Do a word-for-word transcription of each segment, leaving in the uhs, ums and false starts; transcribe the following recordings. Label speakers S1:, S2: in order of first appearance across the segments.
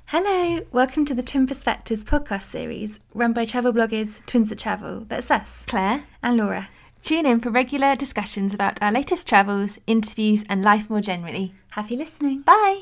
S1: Hello, welcome to the Twin Perspectives podcast series run by travel bloggers Twins That Travel. That's us,
S2: Claire
S1: and Laura.
S2: Tune in for regular discussions about our latest travels, interviews and life more generally.
S1: Happy listening.
S2: Bye!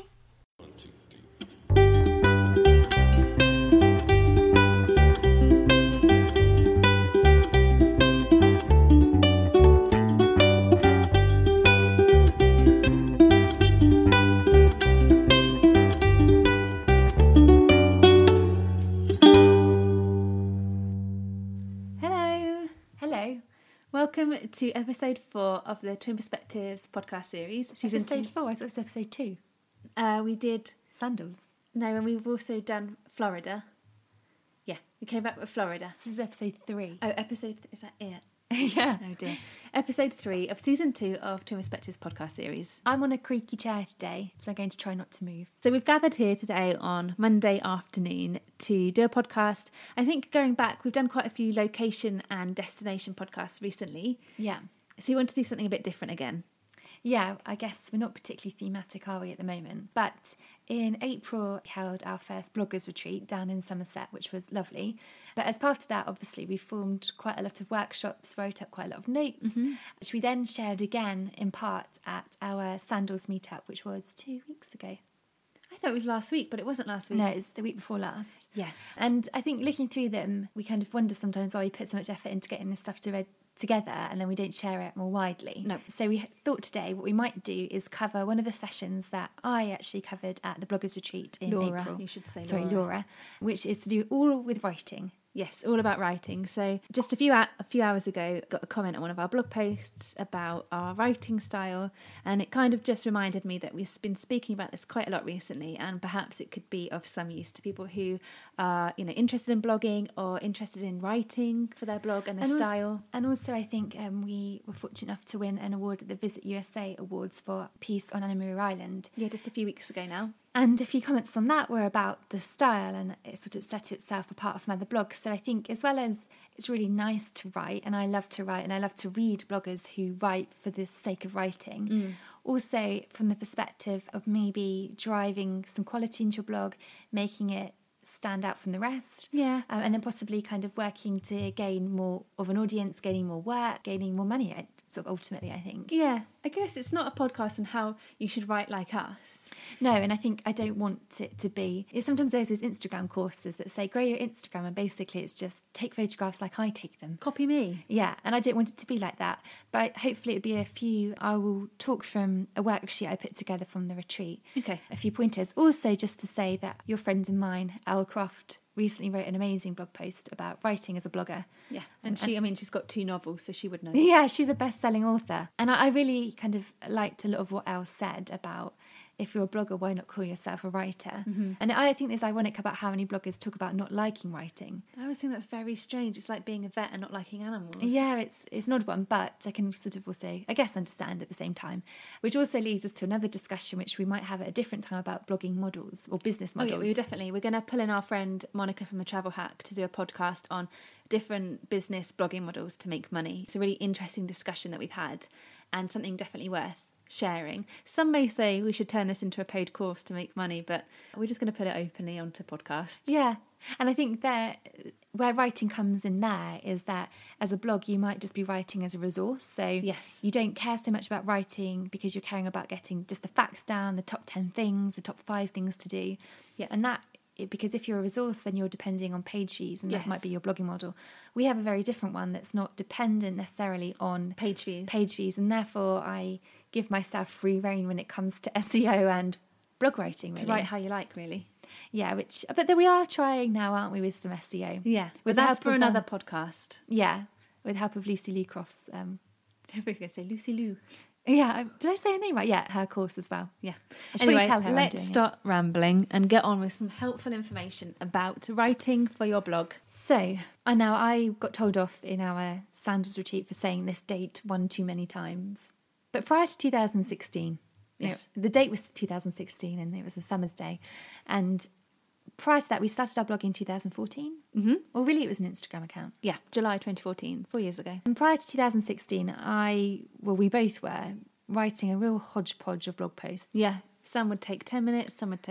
S2: Welcome to episode four of the Twin Perspectives podcast series.
S1: Season episode two. four? I thought it was episode two.
S2: Uh, we did...
S1: Sandals.
S2: No, and we've also done Florida. Yeah, we came back with Florida.
S1: This is episode three.
S2: Oh, episode... Th- is that it?
S1: Yeah.
S2: Oh dear. Episode three of season two of Twin Perspectives podcast series.
S1: I'm on a creaky chair today, so I'm going to try not to move.
S2: So we've gathered here today on Monday afternoon to do a podcast. I think going back, we've done quite a few location and destination podcasts recently.
S1: Yeah.
S2: So you want to do something a bit different again?
S1: Yeah, I guess we're not particularly thematic, are we, at the moment? But in April, we held our first bloggers retreat down in Somerset, which was lovely. But as part of that, obviously, we formed quite a lot of workshops, wrote up quite a lot of notes, mm-hmm. which we then shared again in part at our Sandals meetup, which was two weeks ago.
S2: I thought it was last week, but it wasn't last week.
S1: No, it's the week before last.
S2: Yes.
S1: And I think looking through them, we kind of wonder sometimes why we put so much effort into getting this stuff to read together and then we don't share it more widely.
S2: No.
S1: So we thought today what we might do is cover one of the sessions that I actually covered at the bloggers retreat in
S2: Laura,
S1: April.
S2: You should say Laura.
S1: Sorry, Laura, which is to do all with writing.
S2: Yes, all about writing. So just a few a few hours ago, got a comment on one of our blog posts about our writing style, and it kind of just reminded me that we've been speaking about this quite a lot recently, and perhaps it could be of some use to people who are, you know, interested in blogging or interested in writing for their blog and their
S1: and
S2: style.
S1: Also, and also, I think um, we were fortunate enough to win an award at the Visit U S A Awards for Peace on Anamaru Island.
S2: Yeah, just a few weeks ago now.
S1: And a few comments on that were about the style, and it sort of set itself apart from other blogs. So I think as well as it's really nice to write, and I love to write, and I love to read bloggers who write for the sake of writing, mm. also from the perspective of maybe driving some quality into your blog, making it stand out from the rest.
S2: Yeah.
S1: Um, and then possibly kind of working to gain more of an audience, gaining more work, gaining more money, sort of ultimately, I think.
S2: Yeah. I guess it's not a podcast on how you should write like us.
S1: No, and I think I don't want it to be... Sometimes there's those Instagram courses that say, grow your Instagram, and basically it's just take photographs like I take them.
S2: Copy me.
S1: Yeah, and I don't want it to be like that. But hopefully it'll be a few... I will talk from a worksheet I put together from the retreat.
S2: Okay.
S1: A few pointers. Also, just to say that your friend and mine, Elle Croft, recently wrote an amazing blog post about writing as a blogger.
S2: Yeah, and she, I mean, she's got two novels, so she would know.
S1: Yeah, she's a best-selling author. And I, I really kind of liked a lot of what Elle said about if you're a blogger, why not call yourself a writer? Mm-hmm. And I think it's ironic about how many bloggers talk about not liking writing.
S2: I always think that's very strange. It's like being a vet and not liking animals.
S1: Yeah, it's it's an odd one, but I can sort of also, I guess, understand at the same time. Which also leads us to another discussion, which we might have at a different time about blogging models or business models.
S2: Oh, yeah, we definitely. We're going to pull in our friend Monica from the Travel Hack to do a podcast on different business blogging models to make money. It's a really interesting discussion that we've had, and something definitely worth sharing. Some may say we should turn this into a paid course to make money, but we're just going to put it openly onto podcasts.
S1: Yeah, and I think that where writing comes in there is that as a blog you might just be writing as a resource, so
S2: yes,
S1: you don't care so much about writing because you're caring about getting just the facts down, the top ten things, the top five things to do.
S2: Yeah,
S1: and that because if you're a resource then you're depending on page views, and
S2: yes,
S1: that might be your blogging model. We have a very different one that's not dependent necessarily on
S2: page views
S1: page views and therefore I give myself free rein when it comes to S E O and blog writing, really.
S2: To write how you like, really.
S1: Yeah, which but then we are trying now, aren't we, with some S E O?
S2: Yeah,
S1: with
S2: but that's for
S1: of,
S2: another
S1: um,
S2: podcast.
S1: Yeah, with the help of Lucy Lou Cross. Um,
S2: I was going to say Lucy Lou.
S1: Yeah, did I say her name right? Yeah, her course as well.
S2: Yeah.
S1: I should
S2: anyway,
S1: tell her
S2: let's
S1: I'm doing
S2: start it. rambling and get on with some helpful information about writing for your blog.
S1: So, I know I got told off in our Sandals retreat for saying this date one too many times. But prior to two thousand sixteen,
S2: yes,
S1: you know, the date was two thousand sixteen and it was a summer's day. And prior to that, we started our blog in two thousand fourteen.
S2: Mm-hmm.
S1: Well, really, it was an Instagram account.
S2: Yeah, July twenty fourteen, four years ago.
S1: And prior to two thousand sixteen, I, well, we both were writing a real hodgepodge of blog posts.
S2: Yeah, some would take ten minutes, some would take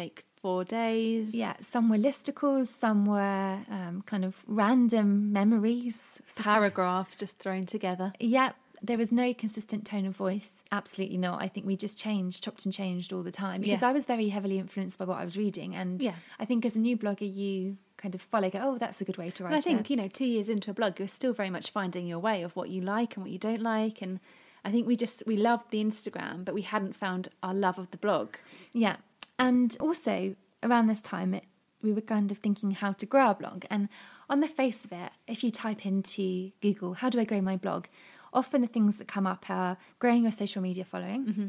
S2: four days.
S1: Yeah, some were listicles, some were um, kind of random memories.
S2: Paragraphs of, just thrown together.
S1: Yeah, there was no consistent tone of voice. Absolutely not. I think we just changed, chopped and changed all the time because
S2: yeah.
S1: I was very heavily influenced by what I was reading. And
S2: yeah.
S1: I think as a new blogger, you kind of follow, go, oh, that's a good way to write
S2: and I think,
S1: it.
S2: you know, two years into a blog, you're still very much finding your way of what you like and what you don't like. And I think we just, we loved the Instagram, but we hadn't found our love of the blog.
S1: Yeah. And also around this time, it, we were kind of thinking how to grow our blog. And on the face of it, if you type into Google, how do I grow my blog? Often the things that come up are growing your social media following,
S2: mm-hmm.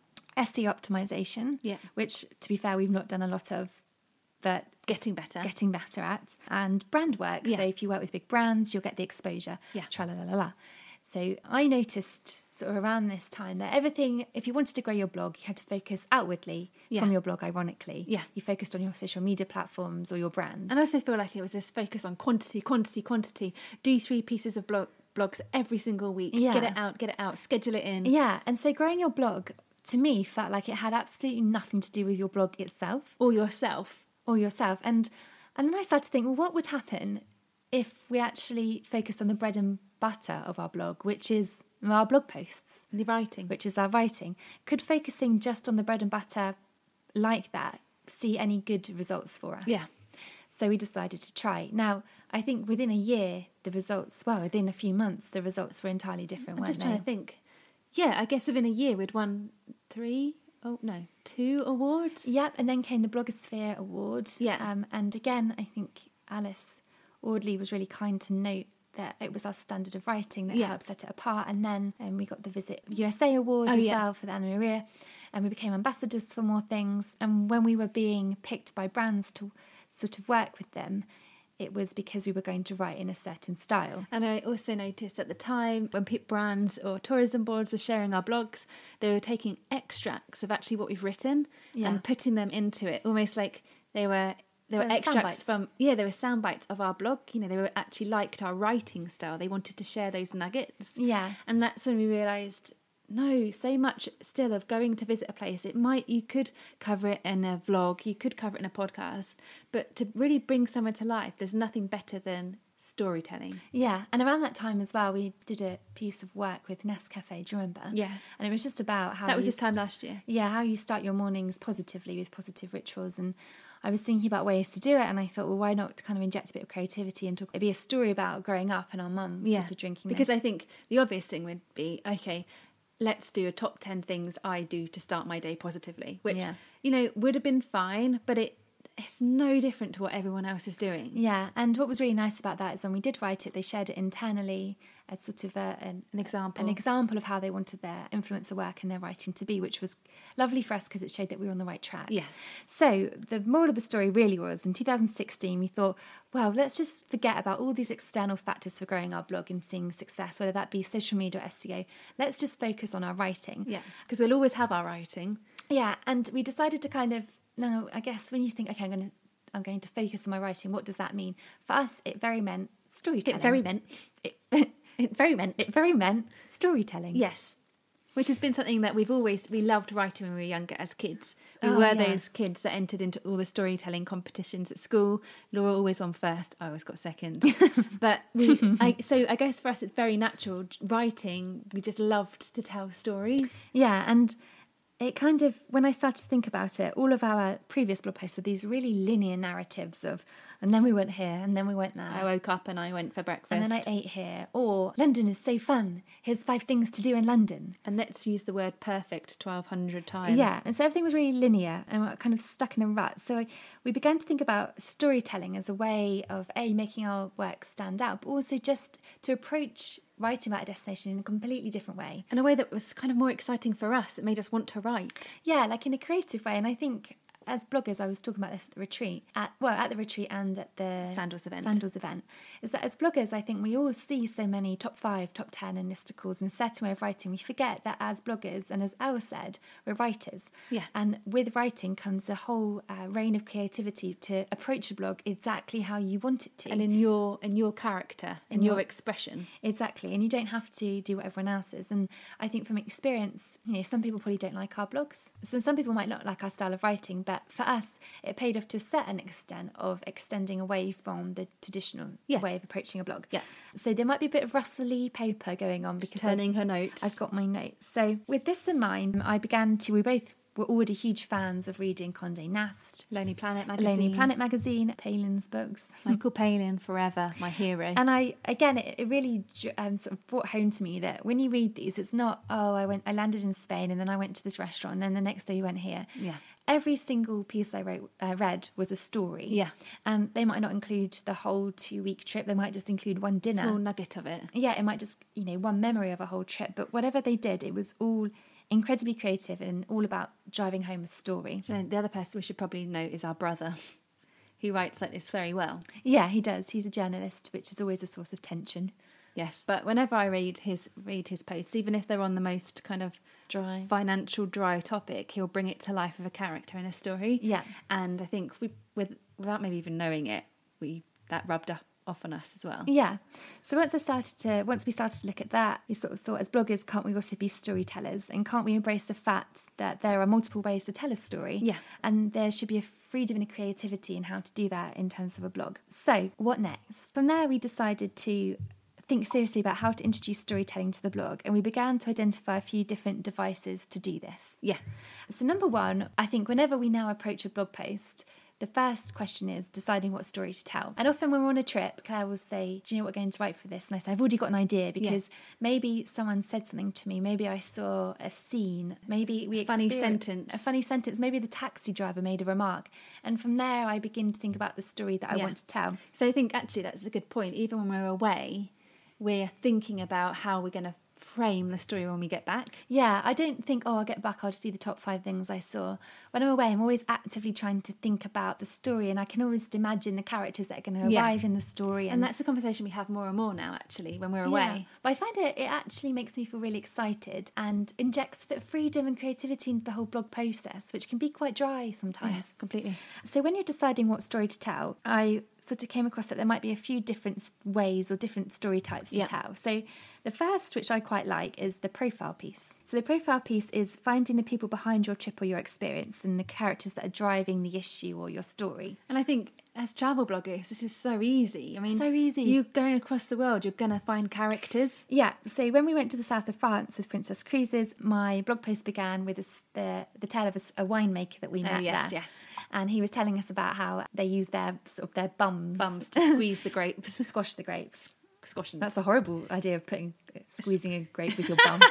S1: S E O optimization,
S2: yeah.
S1: which, to be fair, we've not done a lot of, but
S2: getting better,
S1: getting better at, and brand work.
S2: Yeah.
S1: So if you work with big brands, you'll get the exposure.
S2: Yeah.
S1: Tra-la-la-la-la. So I noticed sort of around this time that everything, if you wanted to grow your blog, you had to focus outwardly
S2: yeah.
S1: from your blog, ironically.
S2: Yeah.
S1: You focused on your social media platforms or your brands.
S2: And I also feel like it was this focus on quantity, quantity, quantity. Do three pieces of blog blogs every single week.
S1: Yeah.
S2: Get it out, get it out, schedule it in.
S1: Yeah. And so growing your blog, to me, felt like it had absolutely nothing to do with your blog itself.
S2: Or yourself.
S1: Or yourself. And, and then I started to think, well, what would happen if we actually focused on the bread and butter of our blog, which is our blog posts,
S2: the writing,
S1: which is our writing? Could focusing just on the bread and butter like that see any good results for us?
S2: Yeah.
S1: So we decided to try. Now, I think within a year, the results, well, within a few months, the results were entirely different,
S2: I'm
S1: weren't
S2: just
S1: they?
S2: trying to think. Yeah, I guess within a year we'd won three, oh no, two awards.
S1: Yep, and then came the Blogosphere Award.
S2: Yeah.
S1: Um, and again, I think Alice Audley was really kind to note that it was our standard of writing that
S2: yeah.
S1: helped set it apart. And then um, we got the Visit U S A Award
S2: oh,
S1: as
S2: yeah.
S1: well for the Anna Maria, and we became ambassadors for more things. And when we were being picked by brands to sort of work with them, it was because we were going to write in a certain style.
S2: And I also noticed at the time when brands or tourism boards were sharing our blogs, they were taking extracts of actually what we've written
S1: Yeah.
S2: and putting them into it, almost like they were they were
S1: They were sound
S2: extracts
S1: bites.
S2: from yeah, they were sound bites of our blog. You know, they were actually liked our writing style. They wanted to share those nuggets.
S1: Yeah.
S2: And that's when we realised, no, so much still of going to visit a place. It might, you could cover it in a vlog, you could cover it in a podcast, but to really bring somewhere to life, there's nothing better than storytelling.
S1: Yeah, and around that time as well, we did a piece of work with Nescafe, do you remember?
S2: Yes.
S1: And it was just about how
S2: That was
S1: you
S2: this time
S1: st-
S2: last year.
S1: Yeah, how you start your mornings positively with positive rituals. And I was thinking about ways to do it, and I thought, well, why not kind of inject a bit of creativity and talk, it'd be a story about growing up and our mum
S2: Yeah.
S1: sort of drinking
S2: Because
S1: this.
S2: I think the obvious thing would be, okay, let's do a top ten things I do to start my day positively, which,
S1: Yeah.
S2: you know, would have been fine, but it it's no different to what everyone else is doing.
S1: Yeah, and what was really nice about that is when we did write it, they shared it internally as sort of a, an,
S2: An example.
S1: an example of how they wanted their influencer work and their writing to be, which was lovely for us because it showed that we were on the right track.
S2: Yeah.
S1: So the moral of the story really was, in two thousand sixteen, we thought, well, let's just forget about all these external factors for growing our blog and seeing success, whether that be social media or S E O. Let's just focus on our writing.
S2: Yeah, because we'll always have our writing.
S1: Yeah, and we decided to kind of, now, I guess when you think, okay, I'm going to I'm going to focus on my writing, what does that mean? For us, it very meant storytelling.
S2: It very meant.
S1: It,
S2: It very meant.
S1: it very meant storytelling.
S2: Yes. Which has been something that we've always, we loved writing when we were younger as kids. We
S1: Oh,
S2: were
S1: yeah.
S2: those kids that entered into all the storytelling competitions at school. Laura always won first. I always got second. But we, I, so I guess for us it's very natural. Writing, we just loved to tell stories.
S1: Yeah, and it kind of, when I started to think about it, all of our previous blog posts were these really linear narratives of, and then we went here, and then we went there.
S2: I woke up and I went for breakfast.
S1: And then I ate here. Or, London is so fun. Here's five things to do in London.
S2: And let's use the word perfect twelve hundred times.
S1: Yeah, and so everything was really linear and we're kind of stuck in a rut. So I, we began to think about storytelling as a way of, A, making our work stand out, but also just to approach writing about a destination in a completely different way.
S2: In a way that was kind of more exciting for us. It made us want to write.
S1: Yeah, like in a creative way. And I think as bloggers, I was talking about this at the retreat, at well, at the retreat and at the
S2: Sandals event.
S1: Sandals event, is that as bloggers, I think we all see so many top five, top ten and listicles and a certain way of writing. We forget that as bloggers, and as Elle said, we're writers.
S2: Yeah.
S1: And with writing comes a whole uh, reign of creativity to approach a blog exactly how you want it to.
S2: And in your in your character, in,
S1: In
S2: your,
S1: your-
S2: expression.
S1: Exactly, and you don't have to do what everyone else is. And I think from experience, you know, some people probably don't like our blogs. So some people might not like our style of writing, but But for us, it paid off to a certain extent of extending away from the traditional
S2: Yeah.
S1: way of approaching a blog.
S2: Yeah.
S1: So there might be a bit of rustly paper going on because
S2: Turning
S1: I've,
S2: her notes.
S1: I've got my notes. So with this in mind, I began to, we both were already huge fans of reading Condé Nast,
S2: Lonely Planet magazine.
S1: Lonely Planet magazine, Palin's books.
S2: Michael Palin, forever, my hero.
S1: And I, again, it, it really um, sort of brought home to me that when you read these, it's not, oh, I went, I landed in Spain and then I went to this restaurant and then the next day you went here.
S2: Yeah.
S1: Every single piece I wrote, uh, read was a story.
S2: Yeah.
S1: And they might not include the whole two-week trip. They might just include one dinner.
S2: Small nugget of it.
S1: Yeah, it might just, you know, one memory of a whole trip. But whatever they did, it was all incredibly creative and all about driving home a story.
S2: So the other person we should probably note is our brother, who writes like this very well.
S1: Yeah, he does. He's a journalist, which is always a source of tension.
S2: Yes, but whenever I read his read his posts, even if they're on the most kind of
S1: Dry.
S2: financial dry topic, he'll bring it to life with a character in a story.
S1: Yeah.
S2: And I think we, with without maybe even knowing it, we that rubbed up off on us as well.
S1: Yeah. So once I started to, once we started to look at that, we sort of thought, as bloggers, can't we also be storytellers? And can't we embrace the fact that there are multiple ways to tell a story?
S2: Yeah.
S1: And there should be a freedom and a creativity in how to do that in terms of a blog. So what next? From there, we decided to think seriously about how to introduce storytelling to the blog, and we began to identify a few different devices to do this.
S2: Yeah.
S1: So number one, I think whenever we now approach a blog post, the first question is deciding what story to tell. And often when we're on a trip, Claire will say, do you know what we're going to write for this? And I say, I've already got an idea because yeah. maybe someone said something to me. Maybe I saw a scene. Maybe we
S2: funny sentence.
S1: A funny sentence. Maybe the taxi driver made a remark. And from there, I begin to think about the story that I
S2: yeah.
S1: want to tell.
S2: So I think actually that's a good point. Even when we're away, we're thinking about how we're going to frame the story when we get back.
S1: Yeah, I don't think, oh, I'll get back, I'll just do the top five things I saw. When I'm away, I'm always actively trying to think about the story, and I can always imagine the characters that are going to
S2: yeah.
S1: arrive in the story.
S2: And, and that's a conversation we have more and more now, actually, when we're away.
S1: Yeah. But I find it, it actually makes me feel really excited and injects a bit of freedom and creativity into the whole blog process, which can be quite dry sometimes.
S2: Yes, completely.
S1: So when you're deciding what story to tell, I sort of came across that there might be a few different ways or different story types to
S2: yeah.
S1: tell. So the first, which I quite like, is the profile piece. So the profile piece is finding the people behind your trip or your experience and the characters that are driving the issue or your story.
S2: And I think as travel bloggers, this is so easy. I mean,
S1: so easy.
S2: You're going across the world, you're going to find characters.
S1: Yeah. So when we went to the south of France with Princess Cruises, my blog post began with a, the the tale of a, a winemaker that we met
S2: oh, yes,
S1: there.
S2: Yes.
S1: And he was telling us about how they use their sort of their bums,
S2: bums to squeeze the grapes,
S1: to squash the grapes.
S2: Squashing.
S1: That's a horrible idea of putting squeezing a grape with your bum.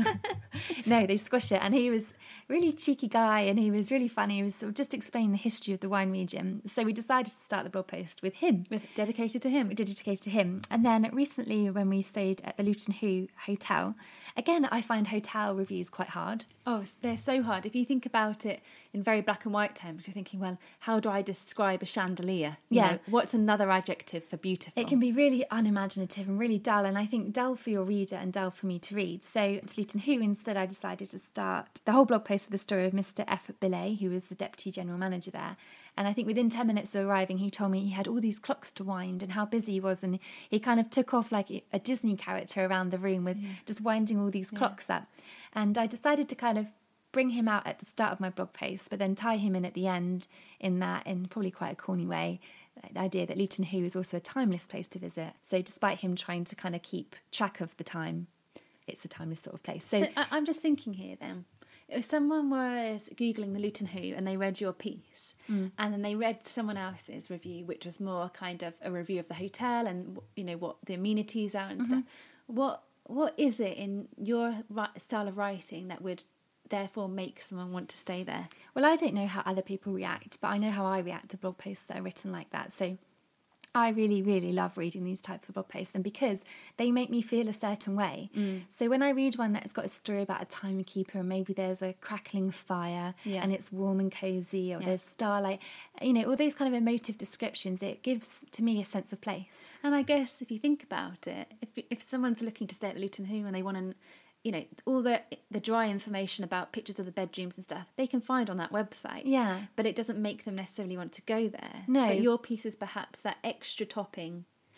S1: No, they squash it. And he was a really cheeky guy, and he was really funny. He was sort of just explaining the history of the wine region. So we decided to start the blog post with him,
S2: with dedicated to him,
S1: dedicated to him. And then recently, when we stayed at the Luton Hoo Hotel, again, I find hotel reviews quite hard.
S2: Oh, they're so hard. If you think about it in very black and white terms, you're thinking, well, how do I describe a chandelier? You
S1: yeah.
S2: know, what's another adjective for beautiful?
S1: It can be really unimaginative and really dull, and I think dull for your reader and dull for me to read. So at Luton Hoo, instead, I decided to start the whole blog post with the story of Mister F. Billet, who was the deputy general manager there. And I think within ten minutes of arriving, he told me he had all these clocks to wind and how busy he was. And he kind of took off like a Disney character around the room with yeah. just winding all these yeah. clocks up. And I decided to kind of bring him out at the start of my blog post, but then tie him in at the end in that, in probably quite a corny way, the idea that Luton Hoo is also a timeless place to visit. So despite him trying to kind of keep track of the time, it's a timeless sort of place. So,
S2: so I'm just thinking here then, if someone was Googling the Luton Hoo and they read your piece, mm. and then they read someone else's review, which was more kind of a review of the hotel and, you know, what the amenities are and mm-hmm. stuff, what what is it in your style of writing that would therefore make someone want to stay there?
S1: Well, I don't know how other people react, but I know how I react to blog posts that are written like that. So I really, really love reading these types of blog posts, and because they make me feel a certain way. Mm. So when I read one that's got a story about a timekeeper and maybe there's a crackling fire yeah. and it's warm and cosy, or yeah. there's starlight, you know, all those kind of emotive descriptions, it gives to me a sense of place.
S2: And I guess if you think about it, if if someone's looking to stay at Luton Hoo and they want to, you know, all the the dry information about pictures of the bedrooms and stuff, they can find on that website.
S1: Yeah.
S2: But it doesn't make them necessarily want to go there.
S1: No.
S2: But your piece is perhaps that extra topping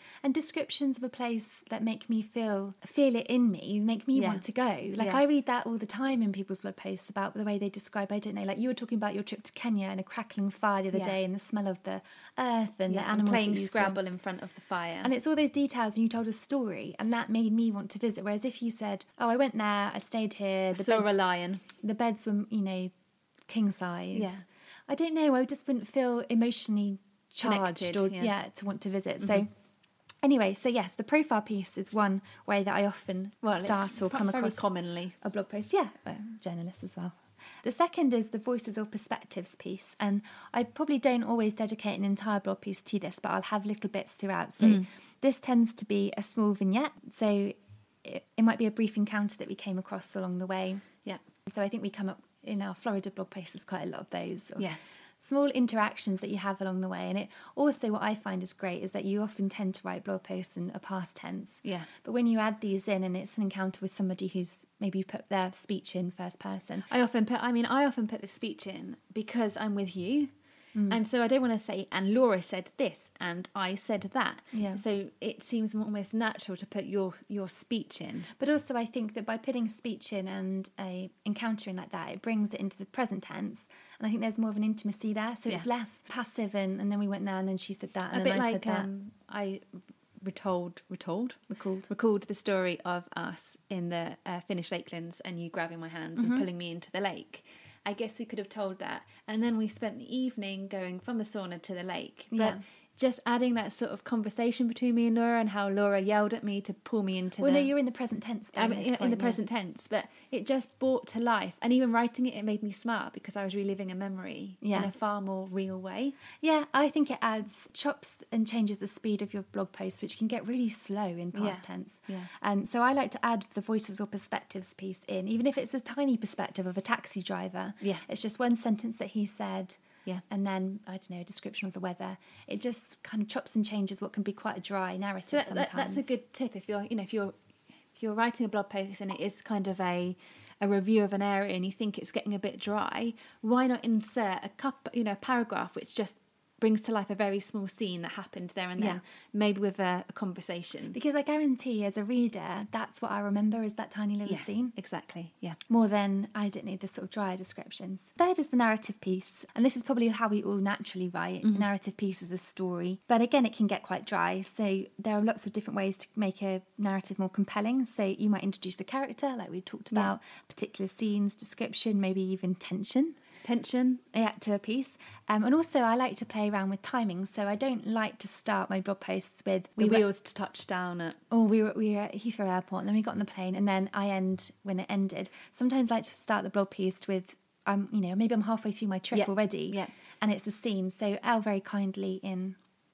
S1: And descriptions of a place that make me feel feel it in me, make me
S2: Yeah.
S1: want to go. Like
S2: Yeah.
S1: I read that all the time in people's blog posts about the way they describe, I don't know, like you were talking about your trip to Kenya and a crackling fire the other
S2: Yeah.
S1: day and the smell of the earth and
S2: Yeah,
S1: the
S2: and
S1: animals
S2: playing
S1: that you saw.
S2: Scrabble in front of the fire.
S1: And it's all those details, and you told a story, and that made me want to visit. Whereas if you said, "Oh, I went there, I stayed here, the
S2: saw a
S1: beds,
S2: lion.
S1: the beds were, you know, king size,"
S2: Yeah.
S1: I don't know. I just wouldn't feel emotionally charged
S2: Connected,
S1: or
S2: yeah.
S1: yeah. to want to visit. So. Anyway, so yes, the profile piece is one way that I often
S2: Well, it's
S1: start or come
S2: very
S1: across
S2: commonly.
S1: a blog post. Yeah, uh, journalists as well. The second is the voices or perspectives piece, and I probably don't always dedicate an entire blog piece to this, but I'll have little bits throughout. So
S2: Mm.
S1: this tends to be a small vignette, so it, it might be a brief encounter that we came across along the way.
S2: Yeah.
S1: So I think we come up in our Florida blog posts, there's quite a lot of those. Of
S2: Yes.
S1: Small interactions that you have along the way. And it also, what I find is great is that you often tend to write blog posts in a past tense.
S2: Yeah.
S1: But when you add these in and it's an encounter with somebody who's maybe put their speech in first person.
S2: I often put, I mean, I often put the speech in because I'm with you.
S1: Mm.
S2: And so I don't want to say, and Laura said this, and I said that.
S1: Yeah.
S2: So it seems almost natural to put your, your speech in.
S1: But also I think that by putting speech in and a encounter in like that, it brings it into the present tense. And I think there's more of an intimacy there. So it's
S2: Yeah.
S1: less passive and, and then we went there and then she said that and
S2: A
S1: then
S2: bit
S1: I
S2: like
S1: said that.
S2: um, I retold, retold,
S1: Recalled.
S2: recalled the story of us in the uh, Finnish lakelands and you grabbing my hands
S1: Mm-hmm.
S2: and pulling me into the lake. I guess we could have told that. And then we spent the evening going from the sauna to the lake. But
S1: Yeah.
S2: just adding that sort of conversation between me and Laura and how Laura yelled at me to pull me into
S1: Well,
S2: the...
S1: no, you're in the present tense. by
S2: I mean,
S1: this
S2: in, in
S1: point,
S2: the
S1: yeah.
S2: present tense, but it just brought to life. And even writing it, it made me smile because I was reliving a memory
S1: Yeah.
S2: in a far more real way.
S1: Yeah, I think it adds chops and changes the speed of your blog posts, which can get really slow in past
S2: Yeah.
S1: tense.
S2: Yeah.
S1: Um, so I like to add the voices or perspectives piece in, even if it's a tiny perspective of a taxi driver.
S2: Yeah.
S1: It's just one sentence that he said.
S2: Yeah.
S1: And then, I don't know, a description of the weather. It just kind of chops and changes what can be quite a dry narrative
S2: So that,
S1: sometimes.
S2: that, that's a good tip if you're, you know, if you're if you're writing a blog post and it is kind of a a review of an area and you think it's getting a bit dry, why not insert a cup, you know, a paragraph which just brings to life a very small scene that happened there and then,
S1: Yeah.
S2: maybe with a, a conversation.
S1: Because I guarantee as a reader, that's what I remember is that tiny little
S2: Yeah,
S1: scene.
S2: exactly. Yeah.
S1: More than, I don't know, the sort of drier descriptions. Third is the narrative piece, and this is probably how we all naturally write.
S2: Mm-hmm.
S1: The narrative piece is a story, but again, it can get quite dry, so there are lots of different ways to make a narrative more compelling. So you might introduce a character, like we talked
S2: Yeah.
S1: about, particular scenes, description, maybe even tension.
S2: Tension.
S1: Yeah, to a piece. Um, and also I like to play around with timings, so I don't like to start my blog posts with
S2: The
S1: we were-
S2: wheels to touch down at.
S1: Oh, we were we were at Heathrow Airport, and then we got on the plane, and then I end when it ended. Sometimes I like to start the blog piece with, um, you know, maybe I'm halfway through my trip
S2: Yeah,
S1: already,
S2: yeah.
S1: and it's a scene. So Elle very kindly in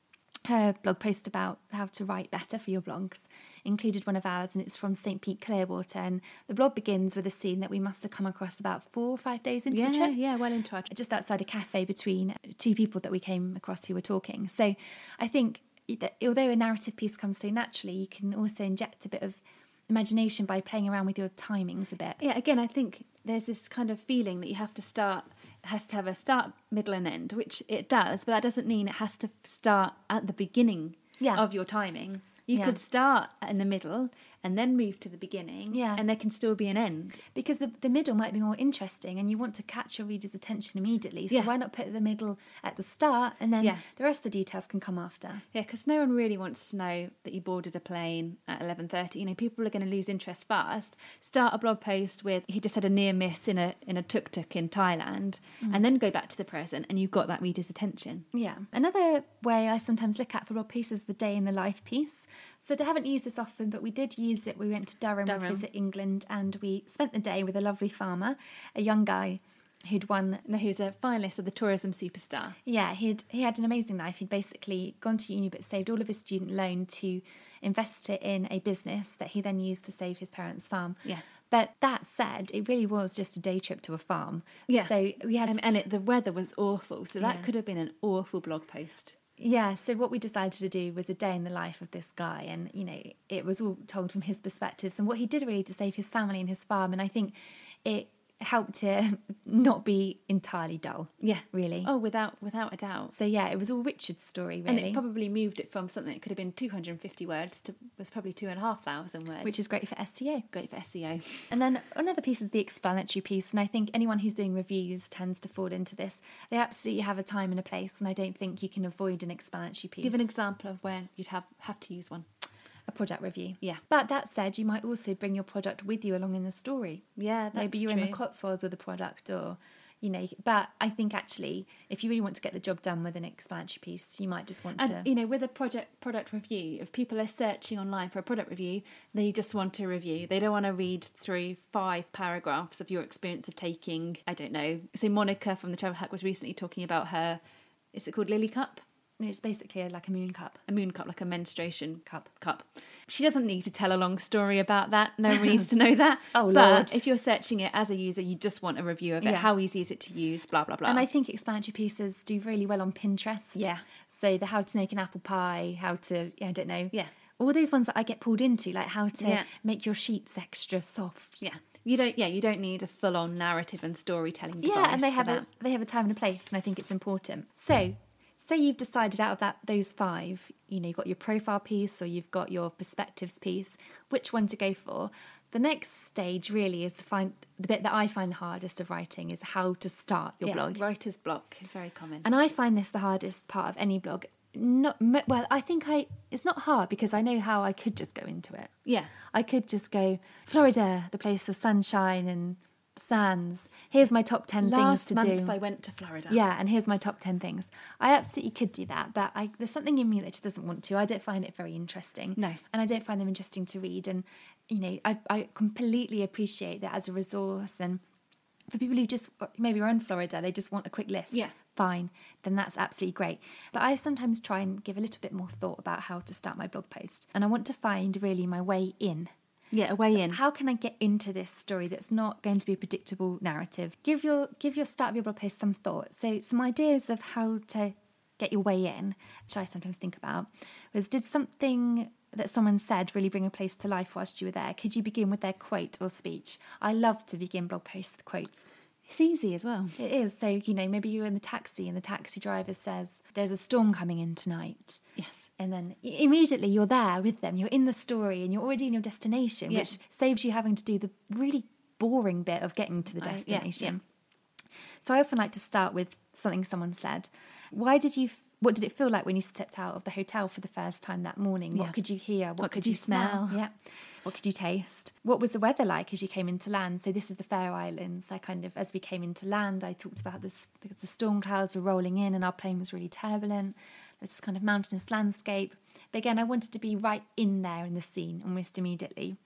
S1: her blog post about how to write better for your blogs included one of ours, and it's from Saint Pete Clearwater, and the blog begins with a scene that we must have come across about four or five days into
S2: Yeah,
S1: the trip.
S2: yeah, well into our trip.
S1: Just outside a cafe between two people that we came across who were talking. So I think that although a narrative piece comes so naturally, you can also inject a bit of imagination by playing around with your timings a bit.
S2: Yeah, again, I think there's this kind of feeling that you have to start, it has to have a start, middle, and end, which it does, but that doesn't mean it has to start at the beginning
S1: Yeah.
S2: of your timing. You
S1: Yeah.
S2: could start in the middle and then move to the beginning,
S1: Yeah.
S2: and there can still be an end.
S1: Because the, the middle might be more interesting and you want to catch your reader's attention immediately. So
S2: Yeah.
S1: why not put the middle at the start and then
S2: Yeah.
S1: the rest of the details can come after?
S2: Yeah, because no one really wants to know that you boarded a plane at eleven thirty. You know, people are going to lose interest fast. Start a blog post with he just had a near miss in a in a tuk-tuk in Thailand, and then go back to the present, and you've got that reader's attention.
S1: Yeah. Another way I sometimes look at for blog pieces is the day in the life piece. So I haven't used this often, but we did use it. We went to Durham,
S2: Durham.
S1: to visit England, and we spent the day with a lovely farmer, a young guy who'd won.
S2: No, who's a finalist of the Tourism Superstar.
S1: Yeah, he'd he had an amazing life. He'd basically gone to uni but saved all of his student loan to invest it in a business that he then used to save his parents' farm.
S2: Yeah.
S1: But that said, it really was just a day trip to a farm.
S2: Yeah.
S1: So we had
S2: Um,
S1: to
S2: and it, the weather was awful, so that
S1: Yeah.
S2: could have been an awful blog post.
S1: Yeah, so what we decided to do was a day in the life of this guy, and you know, it was all told from his perspectives and what he did really to save his family and his farm. And I think it helped it not be entirely dull.
S2: Yeah.
S1: Really.
S2: Oh, without without a doubt.
S1: So yeah, it was all Richard's story, really.
S2: And it probably moved it from something that could have been two hundred fifty words to was probably two and a half thousand words.
S1: Which is great for S E O.
S2: Great for S E O.
S1: And then another piece is the explanatory piece. And I think anyone who's doing reviews tends to fall into this. They absolutely have a time and a place. And I don't think you can avoid an explanatory piece.
S2: Give an example of where you'd have, have to use one.
S1: A product review.
S2: Yeah.
S1: But that said, you might also bring your product with you along in the story.
S2: Yeah, that's
S1: Maybe you're
S2: true.
S1: in the Cotswolds with the product, or, you know, but I think actually, if you really want to get the job done with an explanatory piece, you might just want
S2: And,
S1: to...
S2: you know, with a project product review, if people are searching online for a product review, they just want a review. They don't want to read through five paragraphs of your experience of taking, I don't know. So Monica from the Travel Hack was recently talking about her, is it called Lily Cup?
S1: It's basically like a moon cup.
S2: A moon cup, like a menstruation
S1: Cup.
S2: cup. She doesn't need to tell a long story about that. No one needs to know that.
S1: Oh,
S2: but
S1: Lord.
S2: if you're searching it as a user, you just want a review of it.
S1: Yeah.
S2: How easy is it to use? Blah, blah, blah.
S1: And I think explanatory pieces do really well on Pinterest.
S2: Yeah.
S1: So the how to make an apple pie, how to, yeah, I don't know.
S2: Yeah.
S1: All those ones that I get pulled into, like how to
S2: Yeah.
S1: make your sheets extra soft.
S2: Yeah. You don't. Yeah, you don't need a full-on narrative and storytelling device.
S1: Yeah, and they
S2: for
S1: have
S2: that.
S1: a they have a time and a place, and I think it's important. So, say you've decided out of that those five, you know, you've got your profile piece or you've got your perspectives piece, which one to go for. The next stage really is to find the bit that I find the hardest of writing is how to start your
S2: yeah,
S1: blog.
S2: Writer's block is very common.
S1: And I find this the hardest part of any blog. Not well, I think I it's not hard because I know how I could just go into it.
S2: yeah.
S1: I could just go, Florida, the place of sunshine and sands. Here's my top ten
S2: Last
S1: things to
S2: month
S1: do.
S2: I went to Florida.
S1: Yeah, and here's my top ten things. I absolutely could do that, but I, there's something in me that just doesn't want to. I don't find it very interesting.
S2: No.
S1: And I don't find them interesting to read. And, you know, I, I completely appreciate that as a resource. And for people who just maybe are in Florida, they just want a quick list.
S2: Yeah.
S1: Fine, then that's absolutely great. But I sometimes try and give a little bit more thought about how to start my blog post. And I want to find really my way in.
S2: Yeah, a way in.
S1: How can I get into this story that's not going to be a predictable narrative? Give your give your start of your blog post some thought. So some ideas of how to get your way in, which I sometimes think about, was did something that someone said really bring a place to life whilst you were there? Could you begin with their quote or speech? I love to begin blog posts with quotes.
S2: It's easy as well.
S1: It is. So, you know, maybe you're in the taxi and the taxi driver says, there's a storm coming in tonight.
S2: Yes.
S1: And then immediately you're there with them. You're in the story and you're already in your destination,
S2: Yeah.
S1: which saves you having to do the really boring bit of getting to the
S2: I- yeah,
S1: destination. So I often like to start with something someone said. Why did you... F- what did it feel like when you stepped out of the hotel for the first time that morning?
S2: Yeah.
S1: What could you hear? What,
S2: What
S1: could
S2: could
S1: you
S2: you
S1: smell?
S2: smell?
S1: Yeah. What could you taste? What was the weather like as you came into land? So this is the Faroe Islands. I kind of, as we came into land, I talked about this, the storm clouds were rolling in and our plane was really turbulent. There's this kind of mountainous landscape. But again, I wanted to be right in there in the scene almost immediately.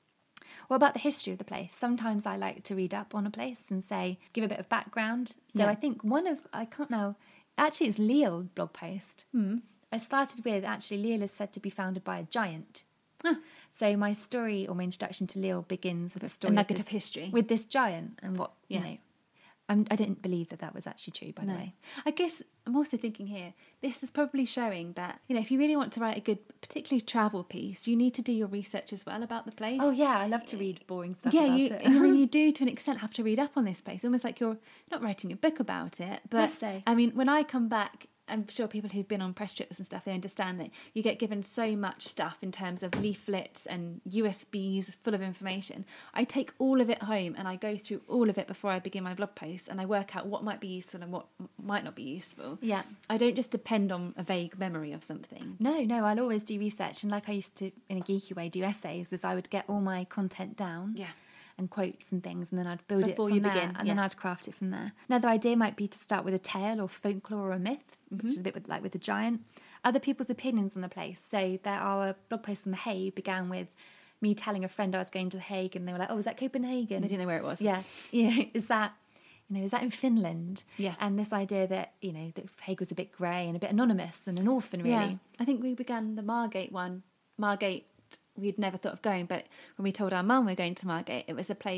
S1: What about the history of the place? Sometimes I like to read up on a place and say, give a bit of background. So
S2: Yeah.
S1: I think one of, I can't know, actually it's Lille blog post.
S2: Hmm.
S1: I started with, actually Lille is said to be founded by a giant.
S2: Huh.
S1: So my story or my introduction to Lille begins with a story
S2: nugget
S1: of,
S2: of
S1: this,
S2: history.
S1: with this giant and what, you
S2: Yeah.
S1: know. I'm, I didn't believe that that was actually true, by the
S2: No.
S1: way.
S2: I guess I'm also thinking here, this is probably showing that, you know, if you really want to write a good, particularly travel piece, you need to do your research as well about the place.
S1: Oh yeah, I love to read boring stuff
S2: yeah,
S1: about
S2: you,
S1: it.
S2: I mean, you do to an extent have to read up on this place, almost like you're not writing a book about it. But
S1: Essay.
S2: I mean, when I come back, I'm sure people who've been on press trips and stuff, they understand that you get given so much stuff in terms of leaflets and U S Bs full of information. I take all of it home and I go through all of it before I begin my blog post and I work out what might be useful and what m- might not be useful.
S1: Yeah.
S2: I don't just depend on a vague memory of something.
S1: No, no, I'll always do research. And like I used to, in a geeky way, do essays, is I would get all my content down.
S2: Yeah.
S1: And quotes and things, and then I'd build
S2: Before
S1: it from
S2: you
S1: there,
S2: begin,
S1: and then
S2: yeah.
S1: I'd craft it from there. Another idea might be to start with a tale or folklore or a myth,
S2: Mm-hmm.
S1: which is a bit with, like with the giant. Other people's opinions on the place. So there are a blog post on The Hague began with me telling a friend I was going to The Hague, and they were like, "Oh, is that Copenhagen?"
S2: They didn't know where it was.
S1: Yeah, yeah. Is that, you know, is that in Finland?
S2: Yeah.
S1: And this idea that, you know, that Hague was a bit grey and a bit anonymous and an orphan, really.
S2: Yeah, I think we began the Margate one. Margate, we'd never thought of going, but when we told our mum we we're going to Margate, it was a place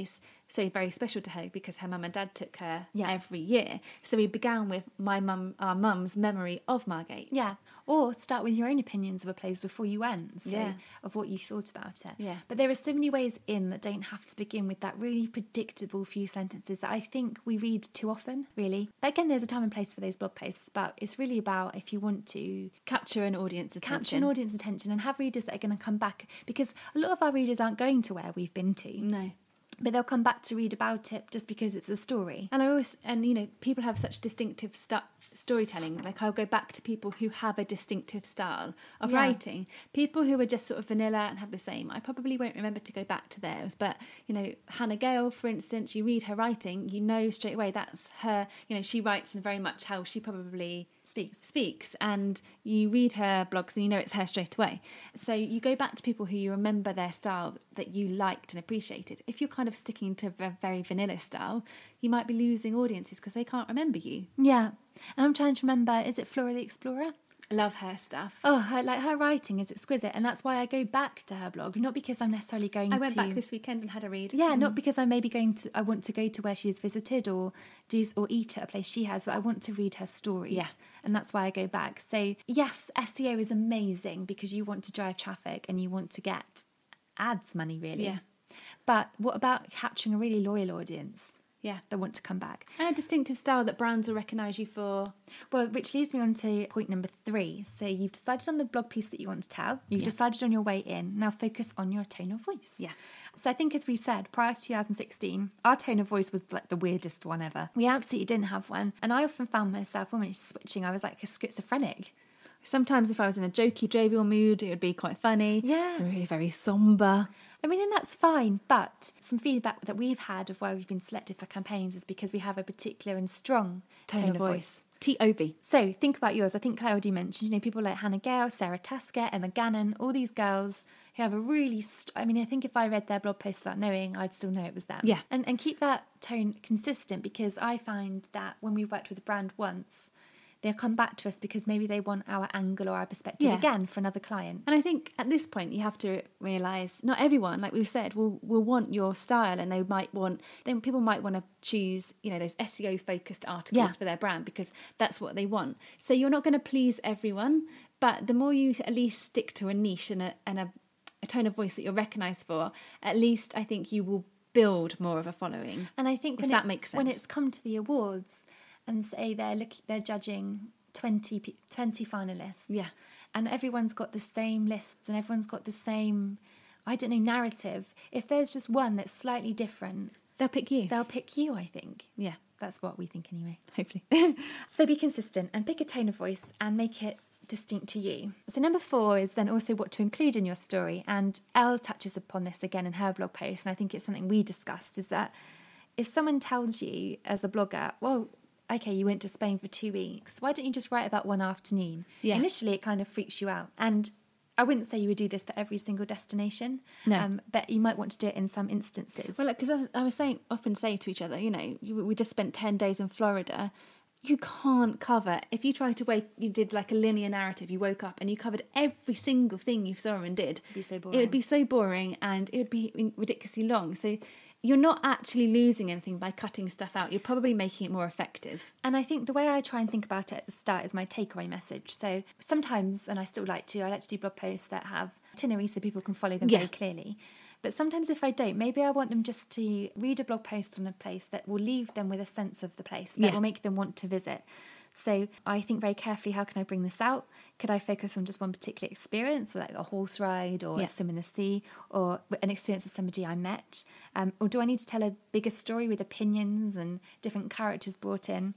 S2: so very special to her because her mum and dad took her
S1: Yeah.
S2: every year. So we began with my mum, our mum's memory of Margate.
S1: Yeah, or start with your own opinions of a place before you went, so
S2: Yeah.
S1: of what you thought about it.
S2: Yeah.
S1: But there are so many ways in that don't have to begin with that really predictable few sentences that I think we read too often, really. But again, there's a time and place for those blog posts, but it's really about if you want to
S2: Capture an audience attention.
S1: capture an audience attention and have readers that are going to come back, because a lot of our readers aren't going to where we've been to.
S2: No.
S1: But they'll come back to read about it just because it's a story.
S2: And I always, and you know, people have such distinctive stu- storytelling. Like I'll go back to people who have a distinctive style of
S1: Yeah.
S2: writing. People who are just sort of vanilla and have the same, I probably won't remember to go back to theirs. But, you know, Hannah Gale, for instance, you read her writing, you know straight away that's her, you know, she writes in very much how she probably
S1: Speaks.
S2: speaks, and you read her blogs and you know it's her straight away. So you go back to people who you remember their style that you liked and appreciated. If you're kind of sticking to a very vanilla style, you might be losing audiences because they can't remember you.
S1: Yeah. And I'm trying to remember, is it Flora the Explorer?
S2: I love her stuff.
S1: Oh, her, like her writing is exquisite, and that's why I go back to her blog. Not because I'm necessarily going to.
S2: I went back this weekend and had a read.
S1: Yeah, not because I may be going to. I want to go to where she has visited or do or eat at a place she has, but I want to read her stories.
S2: Yeah.
S1: And that's why I go back. So yes, S E O is amazing because you want to drive traffic and you want to get ads money, really.
S2: Yeah.
S1: But what about capturing a really loyal audience?
S2: Yeah.
S1: That want to come back.
S2: And a distinctive style that brands will recognise you for.
S1: Well, which leads me on to point number three. So you've decided on the blog piece that you want to tell. You've
S2: Yeah.
S1: decided on your way in. Now focus on your tone of voice.
S2: Yeah.
S1: So I think, as we said, prior to two thousand sixteen, our tone of voice was like the weirdest one ever. We absolutely didn't have one. And I often found myself almost switching. I was like a schizophrenic.
S2: Sometimes if I was in a jokey, jovial mood, it would be quite funny.
S1: Yeah.
S2: It's really very sombre.
S1: I mean, and that's fine, but some feedback that we've had of why we've been selected for campaigns is because we have a particular and strong tone,
S2: Tone,
S1: of
S2: of
S1: voice.
S2: voice. T O V.
S1: So think about yours. I think Claire already mentioned, you know, people like Hannah Gale, Sarah Tasker, Emma Gannon, all these girls who have a really, st- I mean, I think if I read their blog post without knowing, I'd still know it was them.
S2: Yeah.
S1: And, and keep that tone consistent, because I find that when we've worked with a brand once, they'll come back to us because maybe they want our angle or our perspective
S2: Yeah.
S1: again for another client.
S2: And I think at this point you have to realise not everyone, like we've said, will will want your style, and they might want then people might want to choose, you know, those S E O focused articles
S1: Yeah.
S2: for their brand because that's what they want. So you're not going to please everyone, but the more you at least stick to a niche and a and a, a tone of voice that you're recognised for, at least I think you will build more of a following.
S1: And I think
S2: if
S1: when
S2: that
S1: it,
S2: makes
S1: when
S2: sense.
S1: it's come to the awards and say they're looking, they're judging twenty, pe- twenty finalists,
S2: Yeah.
S1: and everyone's got the same lists and everyone's got the same, I don't know, narrative. If there's just one that's slightly different,
S2: They'll pick you.
S1: they'll pick you, I think.
S2: Yeah,
S1: That's what we think anyway.
S2: hopefully.
S1: So be consistent and pick a tone of voice and make it distinct to you. So number four is then also what to include in your story. And Elle touches upon this again in her blog post, and I think it's something we discussed, is that if someone tells you as a blogger, well, okay, you went to Spain for two weeks, why don't you just write about one afternoon?
S2: Yeah.
S1: Initially, it kind of freaks you out. And I wouldn't say you would do this for every single destination,
S2: No.
S1: um, but you might want to do it in some instances.
S2: Well, because I, was- I was saying, often say to each other, you know, you, we just spent ten days in Florida. You can't cover, if you try to wake, you did like a linear narrative, you woke up and you covered every single thing you saw and did.
S1: It'd be so
S2: It
S1: boring.
S2: would be so boring and it would be ridiculously long. So you're not actually losing anything by cutting stuff out. You're probably making it more effective.
S1: And I think the way I try and think about it at the start is my takeaway message. So sometimes, and I still like to, I like to do blog posts that have itineraries so people can follow them
S2: Yeah.
S1: very clearly. But sometimes if I don't, maybe I want them just to read a blog post on a place that will leave them with a sense of the place, that
S2: Yeah.
S1: will make them want to visit. So I think very carefully, how can I bring this out? Could I focus on just one particular experience, like a horse ride or
S2: Yeah.
S1: a swim in the sea, or an experience with somebody I met? Um, or do I need to tell a bigger story with opinions and different characters brought in?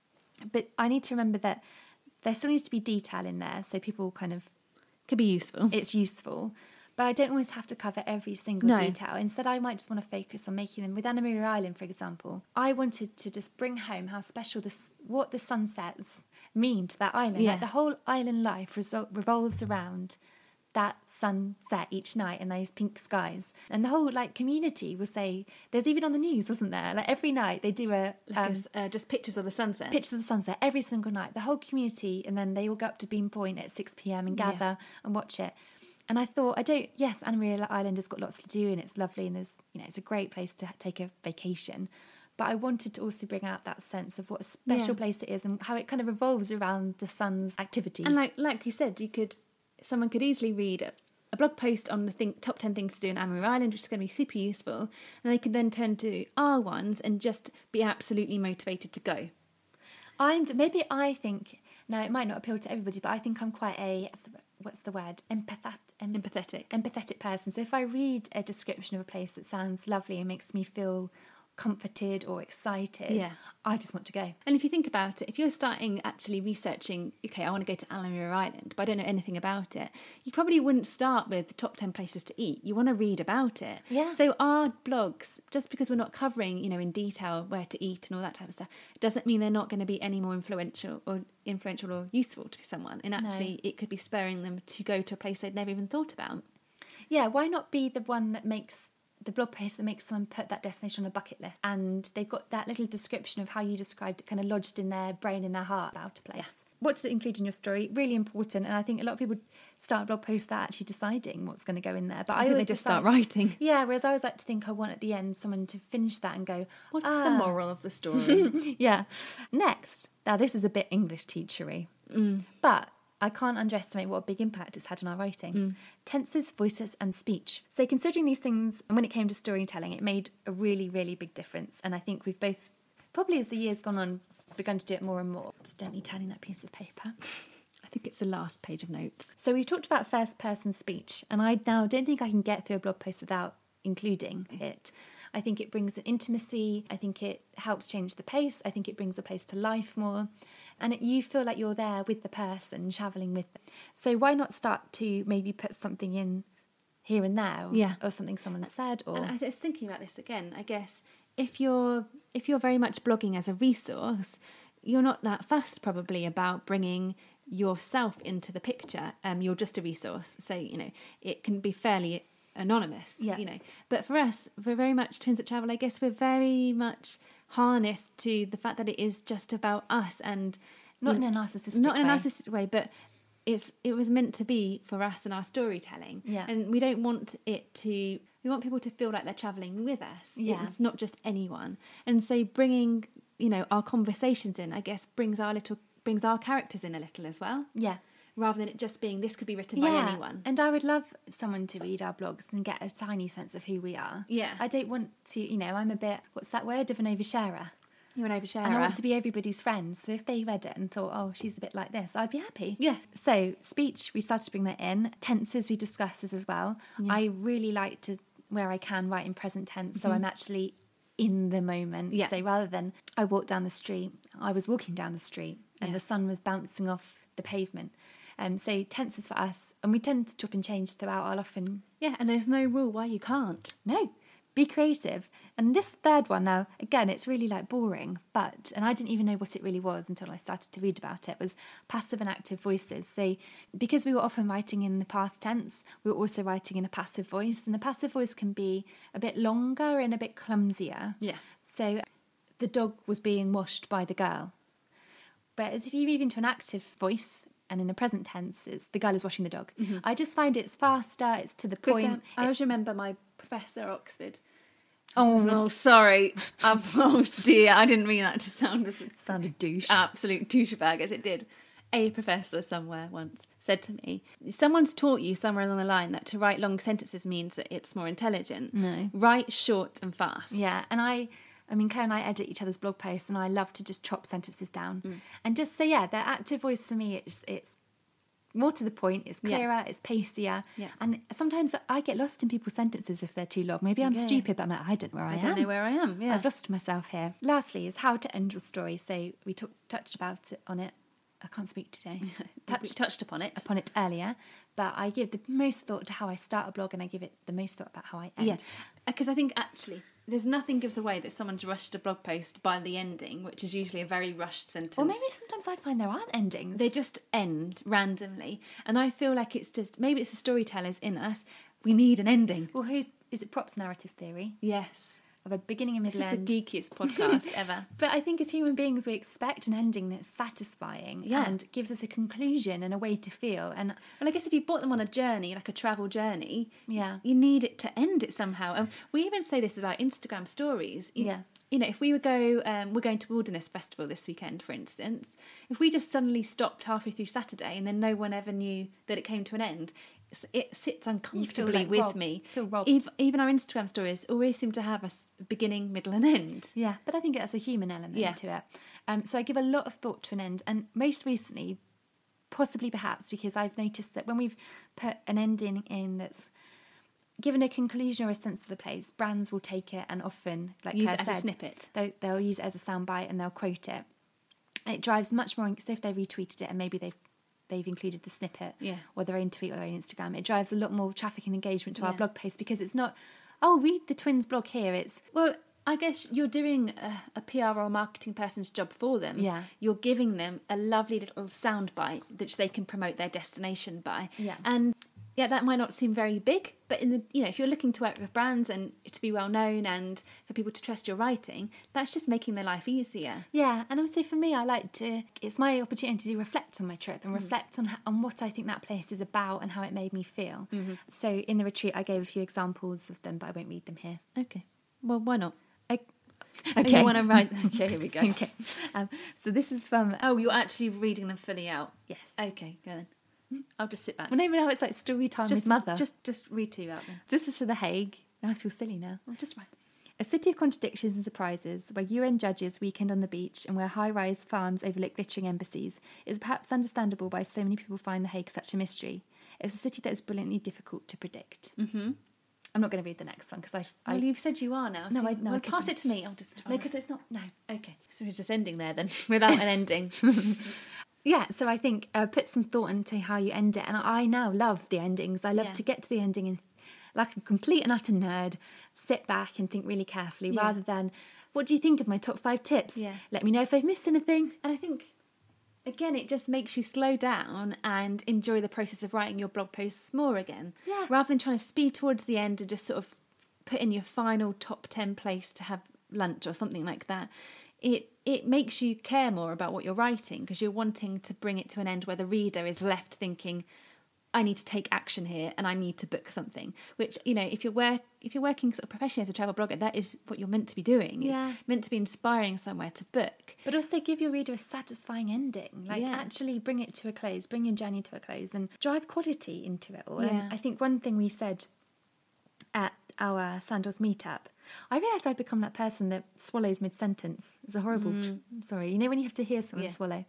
S1: But I need to remember that there still needs to be detail in there, so people kind of,
S2: Could be useful.
S1: it's useful. But I don't always have to cover every single
S2: No.
S1: detail. Instead, I might just want to focus on making them. With Anna Maria Island, for example, I wanted to just bring home how special this, what the sunsets mean to that island.
S2: Yeah.
S1: Like the whole island life resol- revolves around that sunset each night and those pink skies. And the whole like community will say, there's even on the news, wasn't there? Like every night they do a
S2: Like
S1: um,
S2: a s- uh, just pictures of the sunset.
S1: pictures of the sunset every single night, the whole community, and then they all go up to Beam Point at six p.m. and
S2: Yeah.
S1: gather and watch it. And I thought, I don't, yes, Anna Maria Island has got lots to do and it's lovely and there's, you know, it's a great place to take a vacation. But I wanted to also bring out that sense of what a special
S2: Yeah.
S1: place it is and how it kind of revolves around the sun's activities.
S2: And like like you said, you could someone could easily read a, a blog post on the thing, top ten things to do in Anna Maria Island, which is going to be super useful, and they could then turn to our ones and just be absolutely motivated to go.
S1: I'm maybe I think now it might not appeal to everybody, but I think I'm quite a what's the, what's the word empath em,
S2: Empathetic.
S1: empathetic person. So if I read a description of a place that sounds lovely and makes me feel comforted or excited,
S2: Yeah.
S1: I just want to go.
S2: And if you think about it, if you're starting actually researching, okay, I want to go to Anna Maria Island, but I don't know anything about it, you probably wouldn't start with the top ten places to eat. You want to read about it.
S1: Yeah.
S2: So our blogs, just because we're not covering, you know, in detail where to eat and all that type of stuff, doesn't mean they're not going to be any more influential or influential or useful to someone. And actually,
S1: No.
S2: it could be spurring them to go to a place they'd never even thought about.
S1: Yeah, why not be the one that makes the blog post that makes someone put that destination on a bucket list, and they've got that little description of how you described it kind of lodged in their brain, in their heart about a place. Yes. What does it include in your story? Really important, and I think a lot of people start a blog post that actually deciding what's going to go in there. But I,
S2: I think
S1: always
S2: they just
S1: decide,
S2: start writing.
S1: Yeah, whereas I always like to think I want at the end someone to finish that and go,
S2: What's
S1: ah.
S2: the moral of the story?
S1: Yeah. Next, now this is a bit English teachery,
S2: Mm.
S1: but I can't underestimate what a big impact it's had on our writing.
S2: Mm.
S1: Tenses, voices and speech. So considering these things, and when it came to storytelling, it made a really, really big difference. And I think we've both, probably as the years gone on, begun to do it more and more. Just gently turning that piece of paper.
S2: I think it's the last page of notes.
S1: So we've talked about first person speech, and I now don't think I can get through a blog post without including it. I think it brings an intimacy. I think it helps change the pace. I think it brings a place to life more. And it, you feel like you're there with the person, travelling with them. So why not start to maybe put something in here and there, or,
S2: Yeah.
S1: or something someone said, or
S2: And I was thinking about this again. I guess if you're if you're very much blogging as a resource, you're not that fussed probably about bringing yourself into the picture. Um, you're just a resource, so you know it can be fairly anonymous.
S1: Yeah.
S2: You know, but for us, we're very much Twins That Travel. I guess we're very much harnessed to the fact that it is just about us, and
S1: not in a narcissistic
S2: not in a
S1: way.
S2: narcissistic way, but it's it was meant to be for us and our storytelling.
S1: Yeah.
S2: And we don't want it to. We want people to feel like they're travelling with us.
S1: Yeah.
S2: It's not just anyone. And so bringing, you know, our conversations in, I guess, brings our little brings our characters in a little as well.
S1: Yeah.
S2: Rather than it just being this could be written by anyone.
S1: And I would love someone to read our blogs and get a tiny sense of who we are.
S2: Yeah.
S1: I don't want to, you know, I'm a bit, what's that word, of an oversharer.
S2: You're an oversharer.
S1: And I want to be everybody's friend. So if they read it and thought, oh, she's a bit like this, I'd be happy.
S2: Yeah.
S1: So speech, we started to bring that in. Tenses, we discussed this as well.
S2: Yeah.
S1: I really like to, where I can, write in present tense.
S2: Mm-hmm.
S1: So I'm actually in the moment.
S2: Yeah.
S1: So rather than I walked down the street, I was walking down the street and
S2: Yeah.
S1: the sun was bouncing off the pavement. Um, so tenses for us, and we tend to chop and change throughout. I'll often,
S2: Yeah, and there's no rule why you can't.
S1: no, be creative. And this third one now, again, it's really like boring, but, and I didn't even know what it really was until I started to read about it, was passive and active voices. So because we were often writing in the past tense, we were also writing in a passive voice, and the passive voice can be a bit longer and a bit clumsier.
S2: Yeah.
S1: So the dog was being washed by the girl. Whereas if you move into an active voice, and in the present tense, it's the girl is washing the dog.
S2: Mm-hmm.
S1: I just find it's faster, it's to the point.
S2: Quicker. I
S1: It-
S2: always remember my professor at Oxford.
S1: oh,
S2: Oh, sorry. um, oh, dear. I didn't mean that to sound as
S1: sounded douche.
S2: absolute douchebag as it did. A professor somewhere once said to me, someone's taught you somewhere along the line that to write long sentences means that it's more intelligent.
S1: No.
S2: Write short and fast.
S1: Yeah, and I, I mean, Claire and I edit each other's blog posts, and I love to just chop sentences down,
S2: Mm.
S1: and just say, yeah, the active voice for me, it's it's more to the point, it's
S2: Yeah.
S1: clearer, it's pacier,
S2: Yeah.
S1: and sometimes I get lost in people's sentences if they're too long. Maybe I'm
S2: Yeah.
S1: stupid, but I'm like, I don't know where I,
S2: I
S1: am.
S2: don't know where I am. Yeah.
S1: I've lost myself here. Lastly, is how to end your story. So we talk, touched about it on it. I can't speak today.
S2: We
S1: touched
S2: touched upon it.
S1: upon it earlier, but I give the most thought to how I start a blog, and I give it the most thought about how I end.
S2: Yeah, because I think actually there's nothing gives away that someone's rushed a blog post by the ending, which is usually a very rushed sentence.
S1: Or maybe sometimes I find there aren't endings.
S2: they just end randomly, and I feel like it's just maybe it's the storytellers in us. We need an ending.
S1: Well, who's is it? Props narrative theory.
S2: Yes.
S1: of a beginning and middle
S2: This
S1: end.
S2: is the geekiest podcast ever.
S1: But I think as human beings, we expect an ending that's satisfying
S2: Yeah.
S1: and gives us a conclusion and a way to feel. And
S2: Well, I guess if you brought them on a journey, like a travel journey,
S1: yeah,
S2: you need it to end it somehow. And we even say this about Instagram stories. You,
S1: Yeah.
S2: You know, if we would go, um, we're going to Wilderness Festival this weekend, for instance. If we just suddenly stopped halfway through Saturday and then no one ever knew that it came to an end, it's- it sits uncomfortably
S1: like
S2: with
S1: robbed-
S2: me.
S1: feel robbed.
S2: Even, even our Instagram stories always seem to have a s- beginning, middle, and end.
S1: yeah. But I think that's a human element
S2: Yeah.
S1: to it. Um, so I give a lot of thought to an end. And most recently, possibly perhaps because I've noticed that when we've put an ending in that's given a conclusion or a sense of the place, brands will take it and often, like
S2: Use
S1: Claire
S2: it as a
S1: said,
S2: snippet.
S1: They'll, they'll use it as a soundbite and they'll quote it. It drives much more. So if they retweeted it and maybe they've they've included the snippet
S2: Yeah.
S1: or their own tweet or their own Instagram, it drives a lot more traffic and engagement to our
S2: Yeah.
S1: blog post because it's not, oh, read the twins blog here. It's
S2: Well, I guess you're doing a, a P R or marketing person's job for them.
S1: Yeah.
S2: You're giving them a lovely little soundbite that they can promote their destination by.
S1: Yeah.
S2: And yeah, that might not seem very big, but in the you know, if you're looking to work with brands and to be well known and for people to trust your writing, that's just making their life easier.
S1: yeah, and also for me, I like to. It's my opportunity to reflect on my trip
S2: Mm.
S1: and reflect on ho- on what I think that place is about and how it made me feel.
S2: Mm-hmm.
S1: So in the retreat, I gave a few examples of them, but I won't read them here.
S2: Okay. Well, why not?
S1: I,
S2: Oh, you want to write? Okay, here we go.
S1: okay. Um, so this is from.
S2: Oh, you're actually reading them fully out.
S1: Yes.
S2: Okay, go then. I'll just sit back.
S1: Well, no, but now it's like story time
S2: just
S1: with mother.
S2: Just, just read two out then.
S1: This is for The Hague. Now I feel silly now.
S2: I'll just write.
S1: A city of contradictions and surprises, where U N judges weekend on the beach and where high-rise farms overlook glittering embassies, is perhaps understandable why so many people find The Hague such a mystery. It's a city that is brilliantly difficult to predict.
S2: Mm-hmm.
S1: I'm not going to read the next one because I, I
S2: Well, you've said you are now.
S1: No,
S2: so
S1: I- no,
S2: well,
S1: I
S2: pass
S1: couldn't.
S2: it to me. I'll just.
S1: no, because it's not no.
S2: Okay, so we're just ending there then, without an ending.
S1: Yeah, so I think uh, put some thought into how you end it, and I now love the endings. I love
S2: Yeah.
S1: to get to the ending and, like a complete and utter nerd, sit back and think really carefully,
S2: Yeah.
S1: rather than, what do you think of my top five tips?
S2: Yeah.
S1: Let me know if I've missed anything.
S2: And I think, again, it just makes you slow down and enjoy the process of writing your blog posts more again.
S1: Yeah.
S2: Rather than trying to speed towards the end and just sort of put in your final top ten place to have lunch or something like that. It it makes you care more about what you're writing because you're wanting to bring it to an end where the reader is left thinking, I need to take action here and I need to book something. Which, you know, if you're work if you're working sort of professionally as a travel blogger, that is what you're meant to be doing.
S1: Yeah.
S2: It's meant to be inspiring somewhere to book.
S1: But also give your reader a satisfying ending. Like,
S2: Yeah.
S1: actually bring it to a close, bring your journey to a close, and drive quality into it all.
S2: Yeah.
S1: And I think one thing we said at our Sandals meetup, I realised I'd become that person that swallows mid-sentence. It's a horrible... Sorry, you know when you have to hear someone
S2: Yeah.
S1: swallow?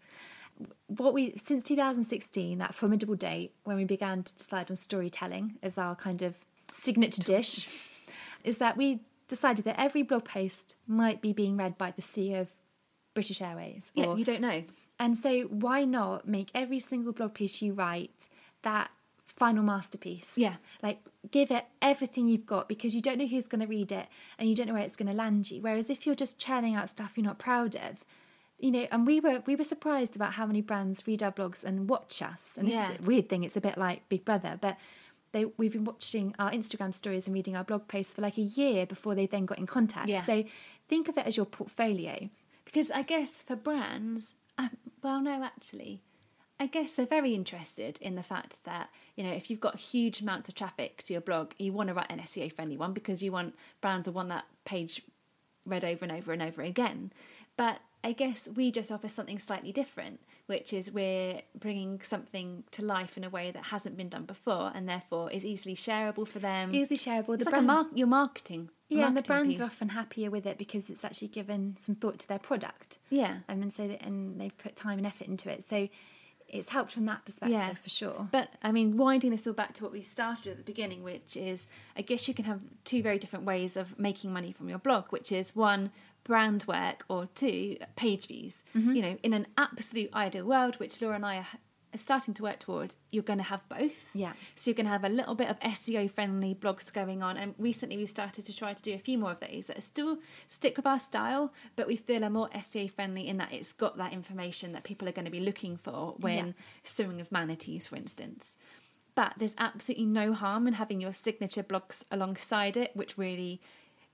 S1: What we since two thousand sixteen, that formidable date when we began to decide on storytelling as our kind of signature dish, is that we decided that every blog post might be being read by the C E O of British Airways.
S2: Yeah,
S1: or-
S2: you don't know.
S1: and so why not make every single blog piece you write that final masterpiece?
S2: Yeah.
S1: Like, give it everything you've got because you don't know who's going to read it and you don't know where it's going to land you. Whereas if you're just churning out stuff you're not proud of, you know, and we were we were surprised about how many brands read our blogs and watch us. And this
S2: Yeah.
S1: is a weird thing, it's a bit like Big Brother, but they we've been watching our Instagram stories and reading our blog posts for like a year before they then got in contact.
S2: Yeah.
S1: So think of it as your portfolio.
S2: Because I guess for brands, um, well, no, actually, I guess they're very interested in the fact that, you know, if you've got huge amounts of traffic to your blog, you want to write an S E O friendly one because you want brands to want that page read over and over and over again. But I guess we just offer something slightly different, which is we're bringing something to life in a way that hasn't been done before and therefore is easily shareable for them.
S1: Easily shareable.
S2: It's
S1: The
S2: like a
S1: brand-
S2: mar- your marketing. a
S1: Yeah, and the
S2: marketing
S1: brands
S2: piece.
S1: are often happier with it because it's actually given some thought to their product.
S2: Yeah.
S1: Um, and so that, and they've put time and effort into it. So it's helped from that perspective
S2: Yeah.
S1: for sure.
S2: But I mean, winding this all back to what we started at the beginning, which is, I guess you can have two very different ways of making money from your blog, which is one, brand work, or two, page views.
S1: Mm-hmm.
S2: You know, in an absolute ideal world, which Laura and I are are starting to work towards, you're going to have both.
S1: Yeah.
S2: So you're going to have a little bit of S E O friendly blogs going on. And recently we started to try to do a few more of those that are still stick with our style, but we feel are more S E O friendly in that it's got that information that people are going to be looking for when
S1: Yeah.
S2: swimming with manatees, for instance. But there's absolutely no harm in having your signature blogs alongside it, which really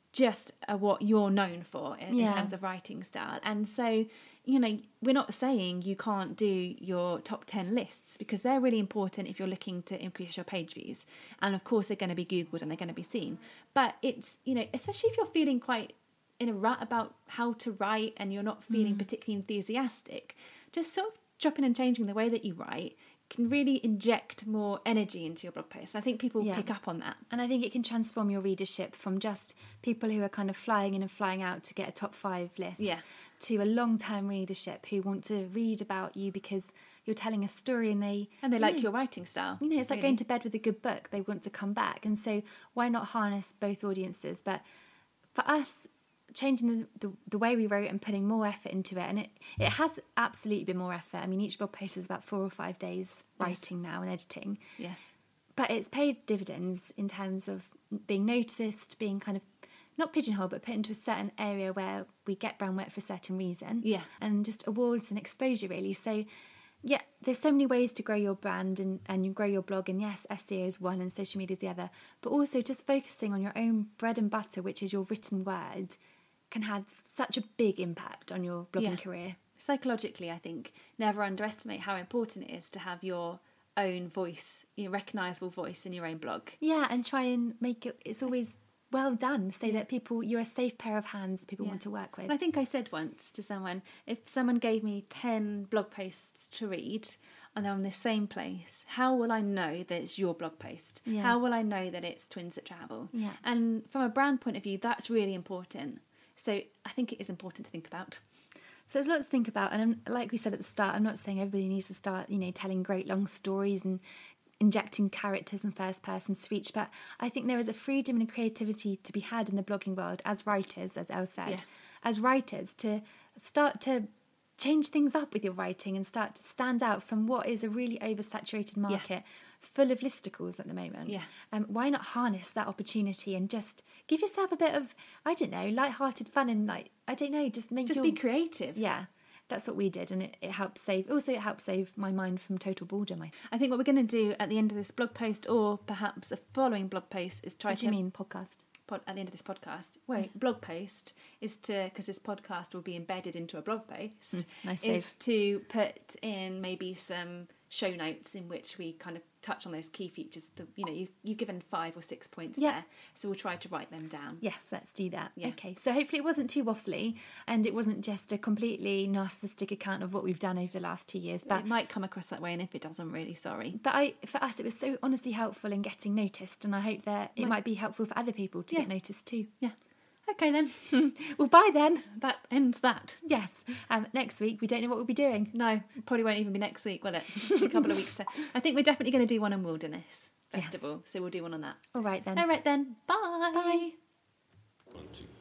S2: just uh, what you're known for in,
S1: Yeah.
S2: in terms of writing style. And so, you know, we're not saying you can't do your top ten lists, because they're really important if you're looking to increase your page views. And of course, they're going to be Googled and they're going to be seen. But it's, you know, especially if you're feeling quite in a rut about how to write and you're not feeling mm. particularly enthusiastic, just sort of chopping and changing the way that you write can really inject more energy into your blog posts. I think people yeah. pick up on that.
S1: And I think it can transform your readership from just people who are kind of flying in and flying out to get a top five list
S2: yeah.
S1: to a long-term readership who want to read about you because you're telling a story and they...
S2: And they
S1: you
S2: like
S1: know,
S2: your writing style.
S1: You know, it's like
S2: really.
S1: going to bed with a good book. They want to come back. And so why not harness both audiences? But for us, changing the, the the way we wrote and putting more effort into it, and it it has absolutely been more effort. I mean, each blog post is about four or five days writing yes. now and editing.
S2: Yes.
S1: But it's paid dividends in terms of being noticed, being kind of not pigeonholed, but put into a certain area where we get brown wet for a certain reason.
S2: Yeah.
S1: And just awards and exposure, really. So, yeah, there's so many ways to grow your brand and, and you grow your blog. And yes, S E O is one and social media is the other. But also just focusing on your own bread and butter, which is your written word, can have such a big impact on your blogging
S2: yeah.
S1: career.
S2: Psychologically, I think, never underestimate how important it is to have your own voice, your recognisable voice in your own blog.
S1: Yeah, and try and make it, it's always well done, so yeah. that people, you're a safe pair of hands that people yeah. want to work with.
S2: And I think I said once to someone, if someone gave me ten blog posts to read and they're on the same place, how will I know that it's your blog post?
S1: Yeah.
S2: How will I know that it's Twins That Travel?
S1: Yeah.
S2: And from a brand point of view, that's really important. So I think it is important to think about.
S1: So there's lots to think about, and I'm, like we said at the start, I'm not saying everybody needs to start, you know, telling great long stories and injecting characters and first person speech, but I think there is a freedom and a creativity to be had in the blogging world as writers, as Elle said,
S2: yeah.
S1: as writers, to start to change things up with your writing and start to stand out from what is a really oversaturated market. Yeah. Full of listicles at the moment.
S2: Yeah.
S1: Um, why not harness that opportunity and just give yourself a bit of, I don't know, light-hearted fun and like, I don't know, just make
S2: Just
S1: your...
S2: be creative.
S1: Yeah, that's what we did, and it, it helped save, also it helped save my mind from total boredom. I,
S2: I think what we're going to do at the end of this blog post, or perhaps a following blog post, is try
S1: what
S2: to...
S1: do you mean, podcast?
S2: Pod, at the end of this podcast, wait, mm. blog post is to, because this podcast will be embedded into a blog post,
S1: mm, nice
S2: is
S1: save.
S2: to put in maybe some show notes in which we kind of touch on those key features. The, you know, you've, you've given five or six points
S1: yeah.
S2: there, so we'll try to write them down.
S1: Yes, let's do that.
S2: Yeah.
S1: Okay, so hopefully it wasn't too waffly and it wasn't just a completely narcissistic account of what we've done over the last two years. But
S2: it might come across that way, and if it does, I'm really sorry.
S1: But I, for us, it was so honestly helpful in getting noticed, and I hope that it might, might be helpful for other people to
S2: yeah.
S1: get noticed too.
S2: Yeah. Okay then.
S1: Well, bye then.
S2: That ends that.
S1: Yes. Um, next week, we don't know what we'll be doing.
S2: No, probably won't even be next week, will it? A couple of weeks to. I think we're definitely going to do one on Wilderness Festival, yes. So we'll do one on that.
S1: All right then.
S2: All right then. Bye.
S1: Bye.
S3: One, two.